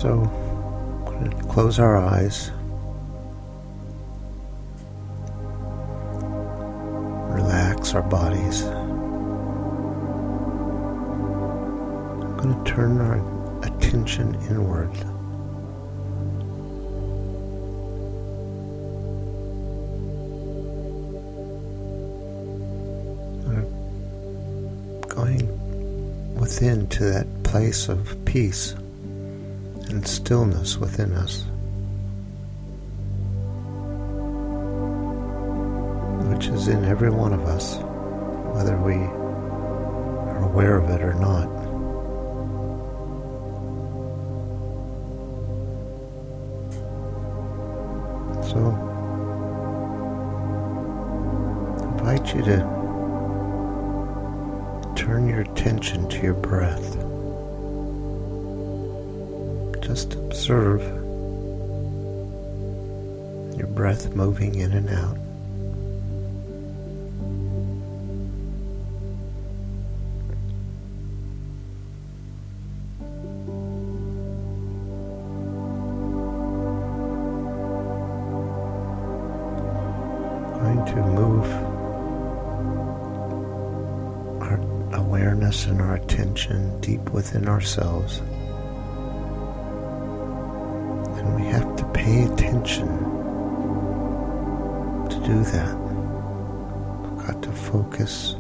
So we're going to close our eyes, relax our bodies. I'm going to turn our attention inward. We're going within to that place of peace and stillness within us, which is in every one of us, whether we are aware of it or not. So, I invite you to turn your attention to your breath. Just observe your breath moving in and out. Going to move our awareness and our attention deep within ourselves. And we have to pay attention to do that. We've got to focus.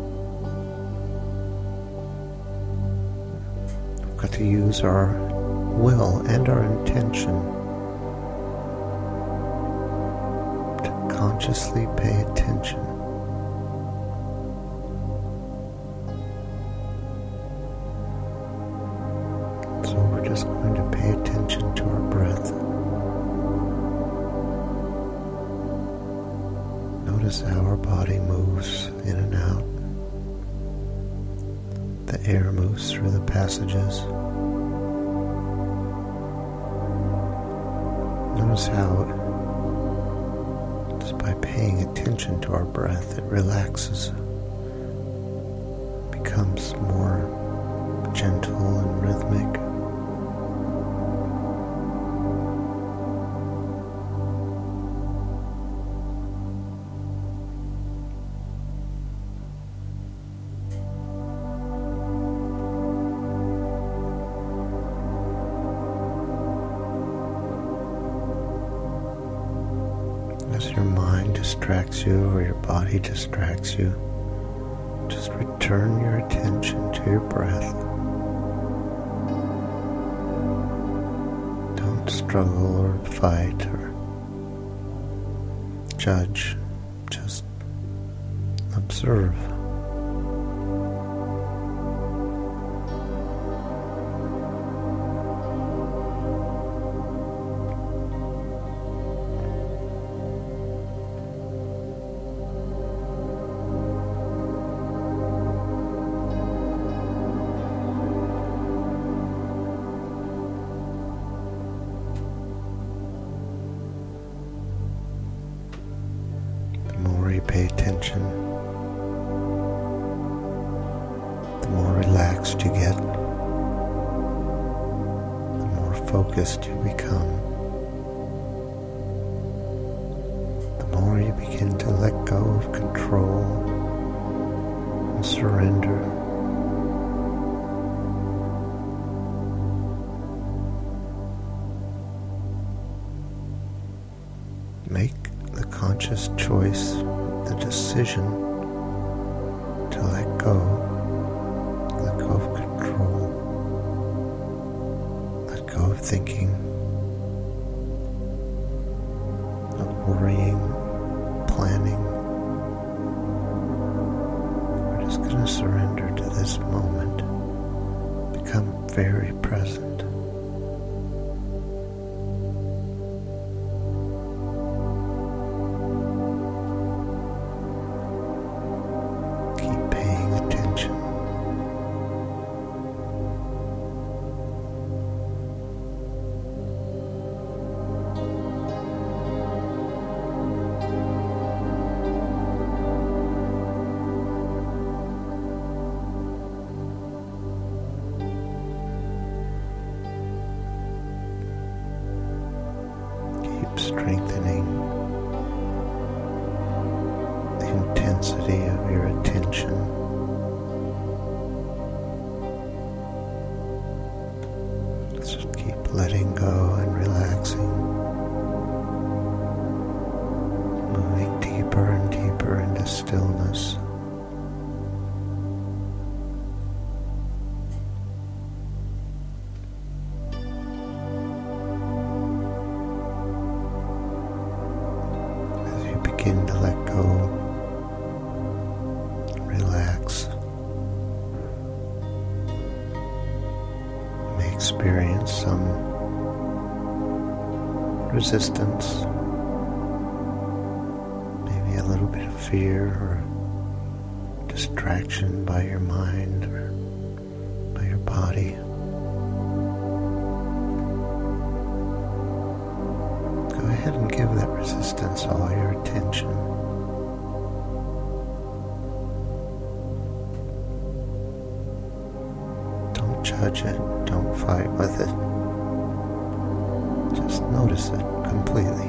We've got to use our will and our intention to consciously pay attention. So we're just going to pay attention to our breath. Notice how our body moves in and out. The air moves through the passages. Notice how, just by paying attention to our breath, it relaxes, becomes more gentle and rhythmic. As your mind distracts you or your body distracts you, just return your attention to your breath. Don't struggle or fight or judge. Just observe. Pay attention, the more relaxed you get, the more focused you become, the more you begin to let go of control and surrender. Make the conscious choice, the decision to let go of control, let go of thinking, of worrying, planning. We're just going to surrender to this moment, become very present. strengthening the intensity of your attention. Just keep letting go and relaxing, moving deeper and deeper into stillness. Begin to let go, relax. You may experience some resistance, maybe a little bit of fear or distraction by your mind or by your body. Go ahead and give that resistance all your attention. Don't judge it, don't fight with it. Just notice it completely.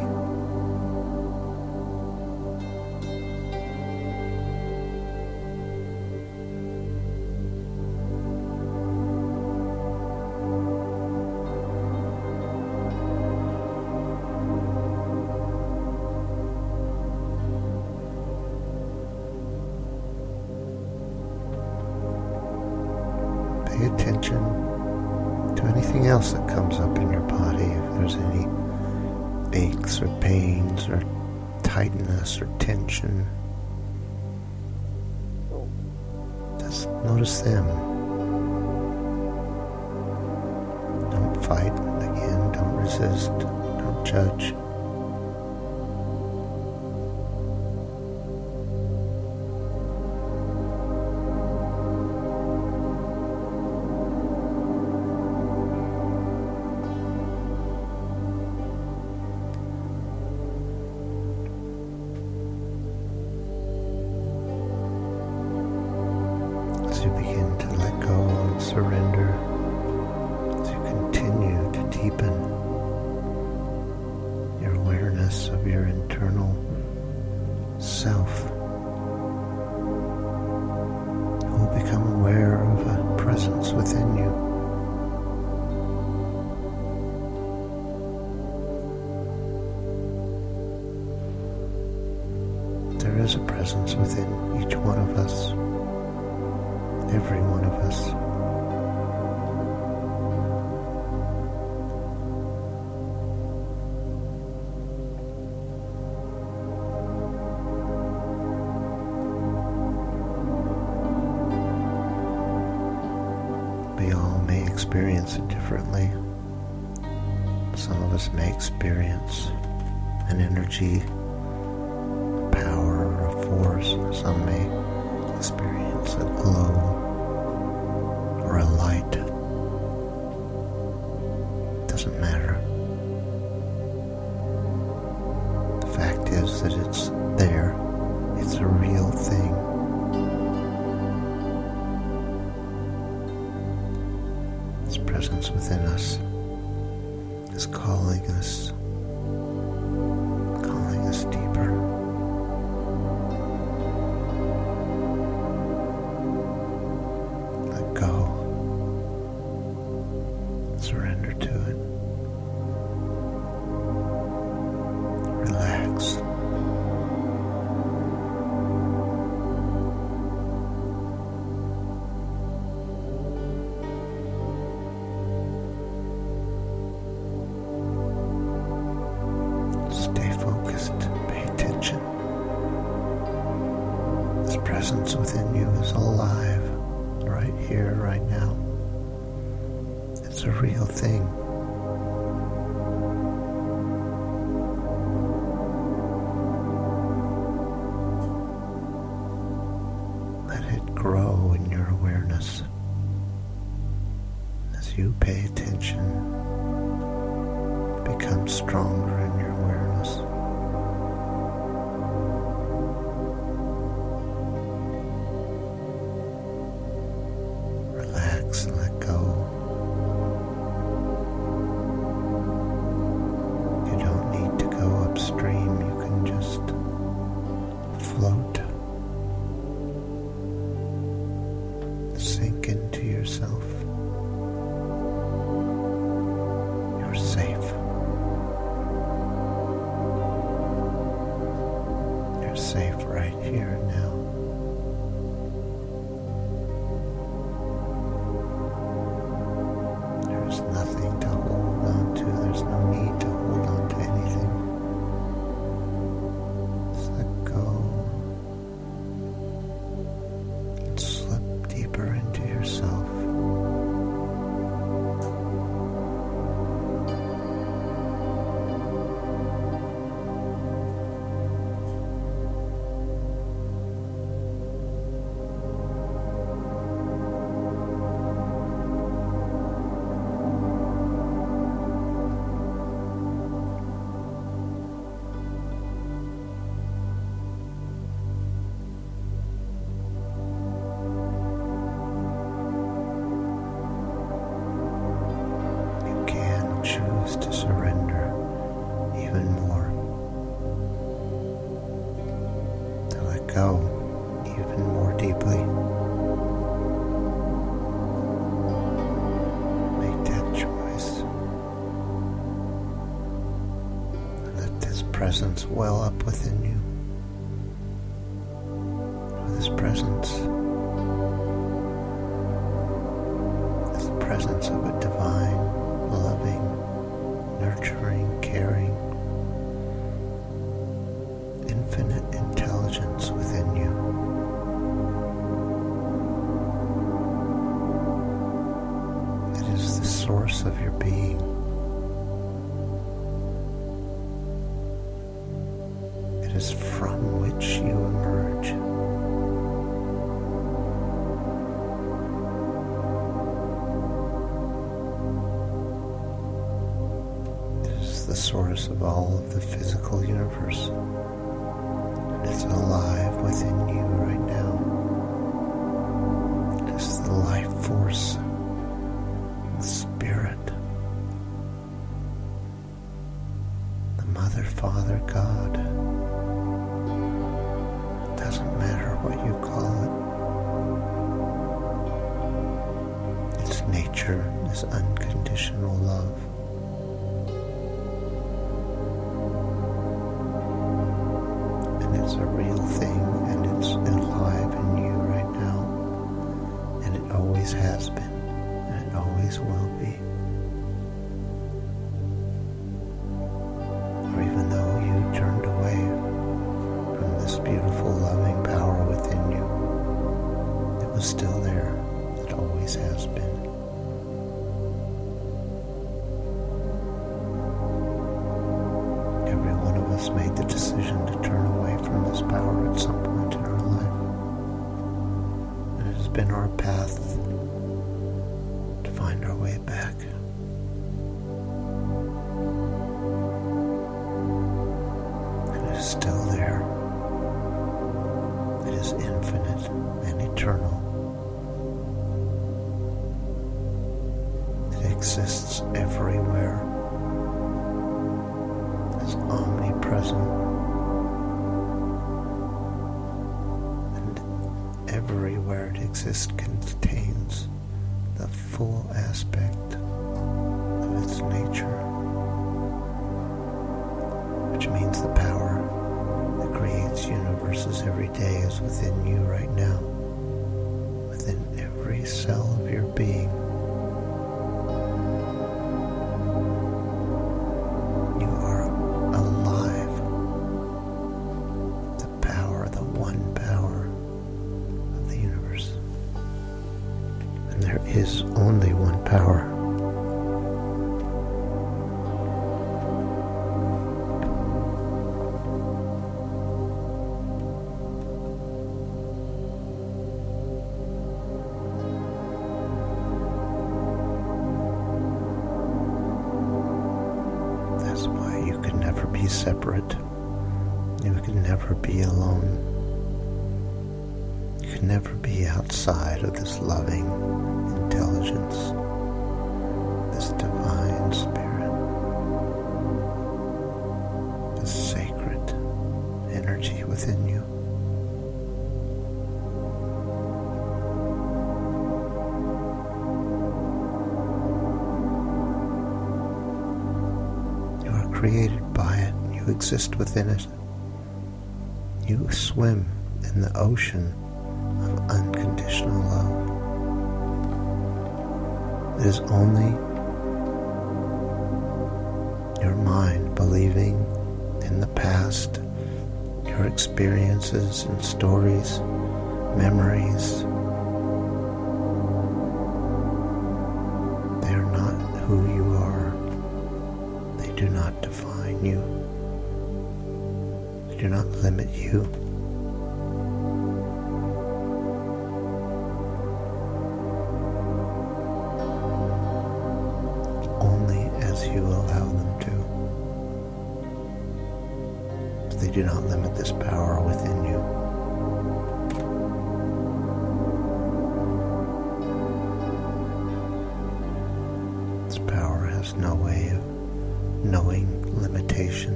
Pay attention to anything else that comes up in your body. If there's any aches or pains or tightness or tension, just notice them. Don't fight again, don't resist, don't judge. As you begin to let go and surrender, as you continue to deepen your awareness of your internal self, you will become aware of a presence within you. There is a presence within each one of us. Every one of us. We all may experience it differently. Some of us may experience an energy, a power, or a force. Some may experience a glow or a light. Doesn't matter. The fact is that it's there. It's a real thing. This presence within us is calling us deeper. Let go. Surrender to it. Relax. Stay focused. Pay attention. This presence within you is alive right here, right now. It's a real thing. Let it grow in your awareness as you pay attention. Become stronger in your awareness. Relax and let go. You don't need to go sink into yourself. You're safe. You're safe right here and now. There's nothing to hold on to. There's no need to hold on to anything. Just let go. And slip deeper into yourself. Choose to surrender even more, to let go even more deeply. Make that choice. Let this presence well up within you. For this presence is the presence of a divine, loving, nurturing, caring, infinite intelligence within you. It is the source of your being. It is from which you emerge. The source of all of the physical universe, and it's alive within you right now. It is the life force, the spirit, the Mother, Father, God. It doesn't matter what you call it. Its nature is unconditional love. It's a real thing, and it's alive in you right now, and it always has been, and it always will be. For even though you turned away from this beautiful, loving power within you, it was still there. It always has been. Every one of us made the decision to turn away from this power at some point in our life. And it has been our path to find our way back. And it is still there. It is infinite and eternal. It exists everywhere. It's omnipresent. Everywhere it exists contains the full aspect of its nature, which means the power that creates universes every day is within you right now, within every cell of your being. You are alive. The power, the one power. There is only one power. That's why you can never be separate. You can never be alone. You can never be outside of this loving intelligence, this divine spirit, this sacred energy within you. created by it. You exist within it. You swim in the ocean of unconditional love. It is only your mind believing in the past, your experiences and stories, memories. They are not who you are. They do not define you. They do not limit you. Only as you allow them to. They do not limit this power within you. This power has no way of knowing limitation.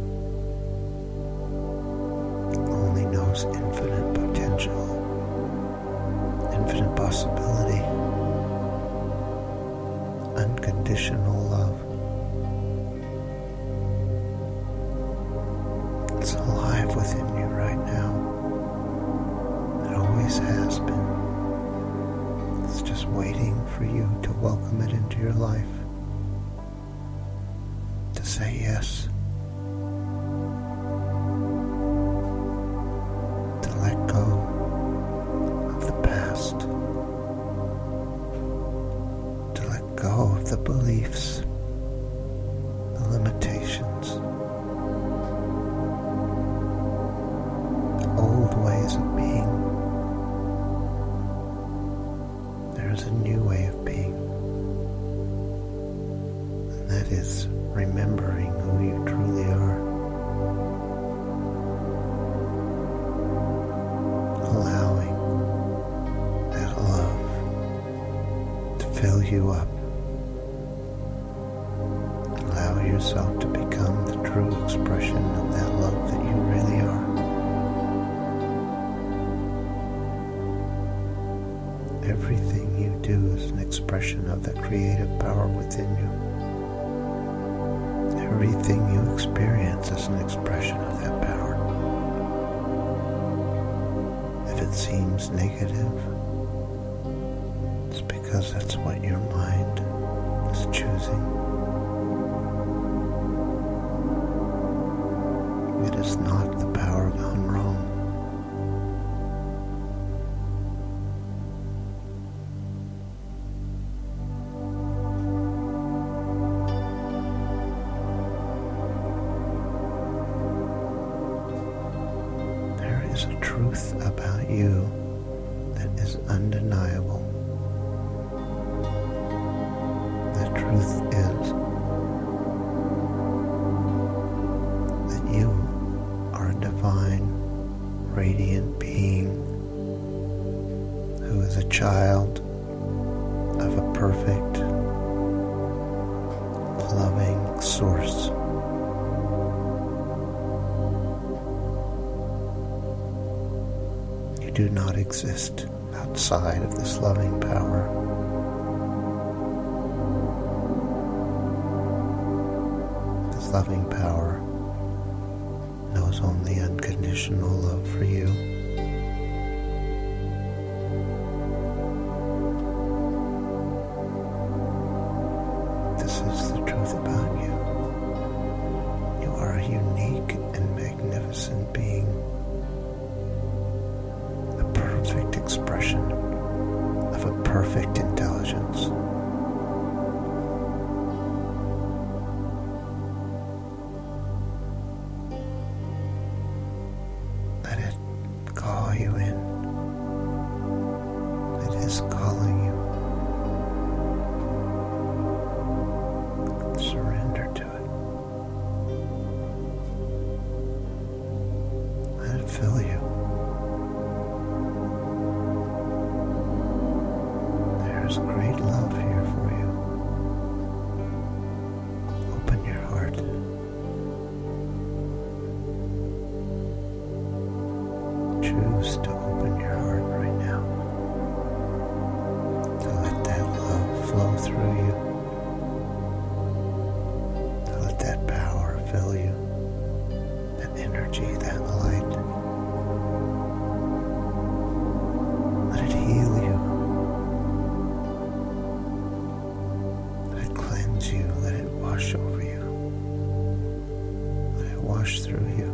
It only knows infinite potential, infinite possibility, unconditional love. It's alive within you right now. It always has been. It's just waiting for you to welcome it into your life. To say yes. To let go of the past. To let go of the beliefs, the limitations, the old ways of being. There is a new way of being, and that is remembering who you truly are. Allowing that love to fill you up. Allow yourself to become the true expression of that love that you really are. Everything you do is an expression of the creative power within you. Everything you experience is an expression of that power. If it seems negative, it's because that's what your mind is choosing. It is not the power gone wrong. There is a truth about you that is undeniable. The truth is that you are a divine, radiant being who is a child of a perfect, loving source. You do not exist outside of this loving power. This loving power knows only unconditional love for you. This is the truth about you. You are a unique and magnificent being. The perfect expression of a perfect intelligence. Let it call you in. It is calling you. Surrender to it. Let it fill you. There's great love here for you. Open your heart. Choose to open your heart right now. To let that love flow through you. To let that power wash over you. Let it wash through you.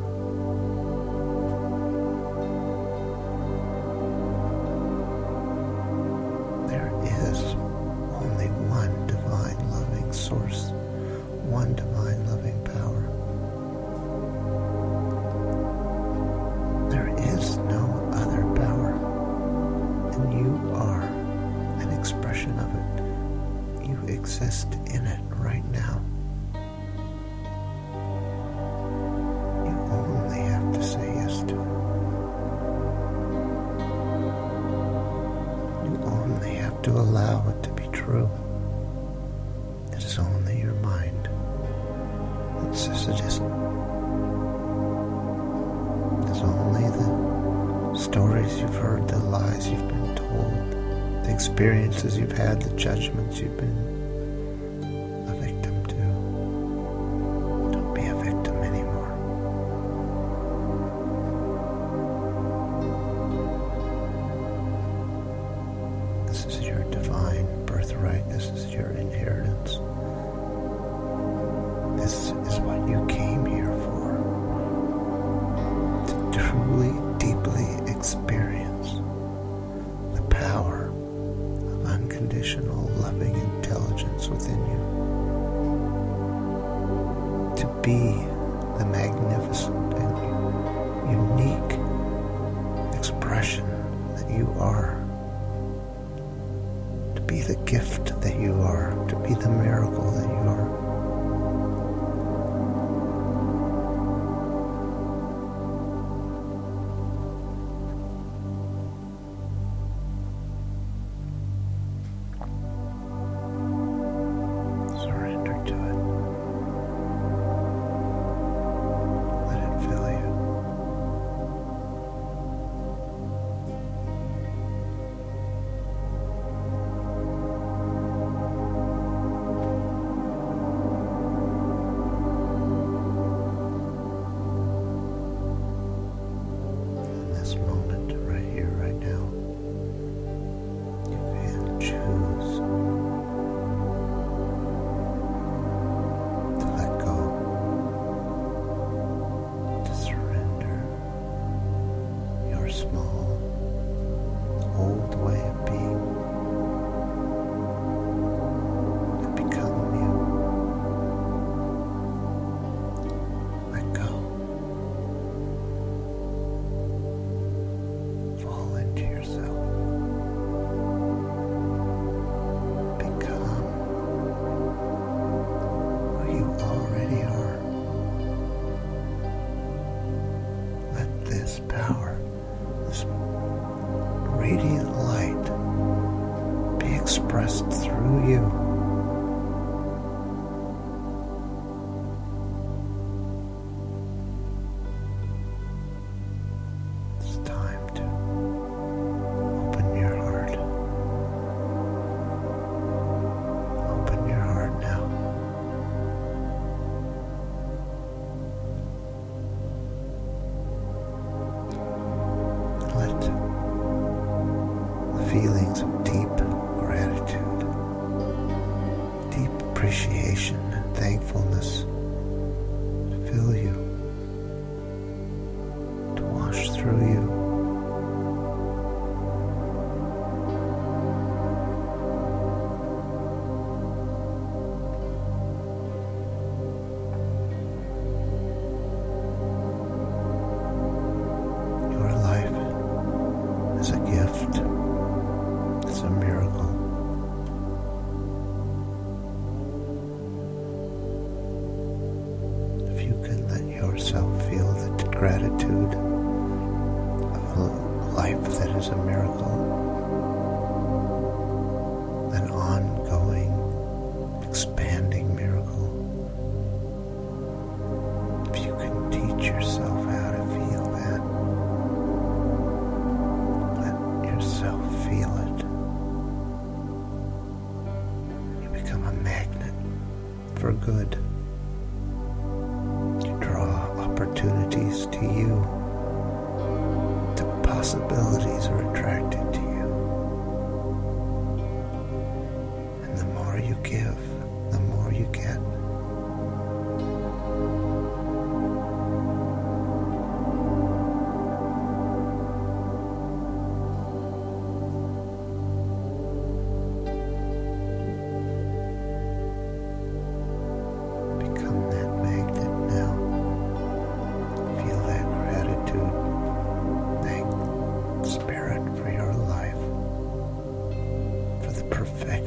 There is only one divine loving source, one divine loving power. There is no other power, and you are an expression of it. You exist in it right now. You only have to say yes to it. You only have to allow it to be true. It is only your mind that says it isn't. It's only the stories you've heard, the lies you've been told, the experiences you've had, the judgments you've been a victim to. Don't be a victim anymore. This is your divine birthright. This is your inheritance. This is what you came here for. To truly, deeply experience the power of unconditional, loving intelligence within you. To be the magnificent and unique expression that you are. To be the gift that you are. To be the miracle that you are. Power, this radiant light be expressed through you. It's time to open your heart. Open your heart now. Let the feelings of deep gratitude, deep appreciation and thankfulness fill you, to wash through you. It's a gift. It's a miracle. If you can let yourself feel the gratitude of a life that is a miracle, an ongoing, expanding miracle, if you can teach yourself how to feel that, feel it. You become a magnet for good. You draw opportunities to you. The possibilities are attracted to you. And the more you give, the more you get.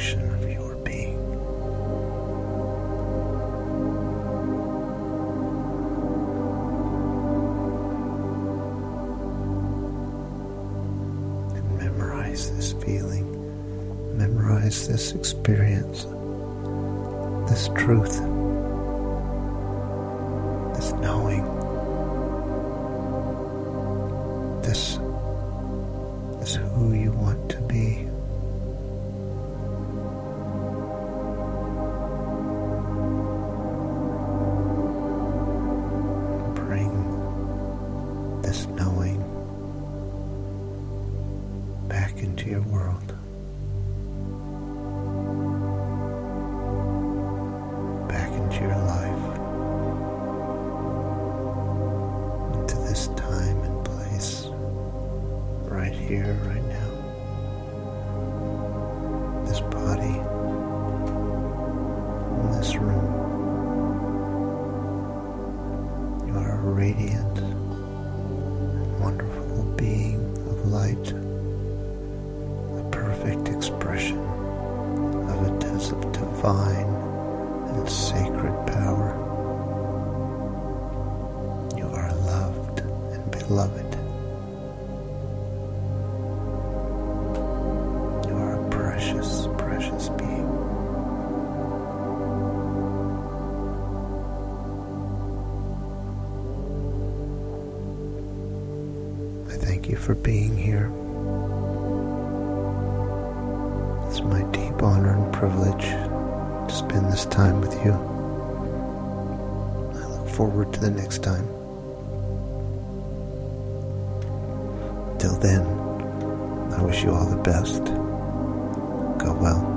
reflection of your being. And memorize this feeling, memorize this experience, this truth, this knowing, this is who you want to be. Bring this knowing back into your world, back into your life, into this time and place, right here, right now. This body, in this room. You are a radiant and wonderful being of light, a perfect expression of a divine and sacred power. You are loved and beloved. You are a precious, precious being. I thank you for being here. It's my deep honor and privilege to spend this time with you. I look forward to the next time. Till then, I wish you all the best. Go well.